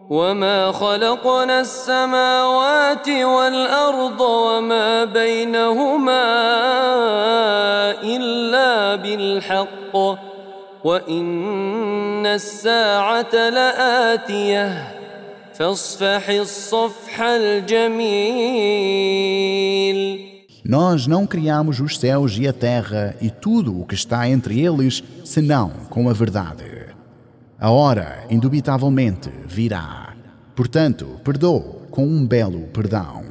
وما خلقنا السماوات والأرض وما بينهما إلا بالحق وإن الساعة لآتية فاصفح الصفح الجميل. Nós não criamos os céus e a terra e tudo o que está entre eles, senão com a verdade. A hora, indubitavelmente, virá. Portanto, perdoa com um belo perdão.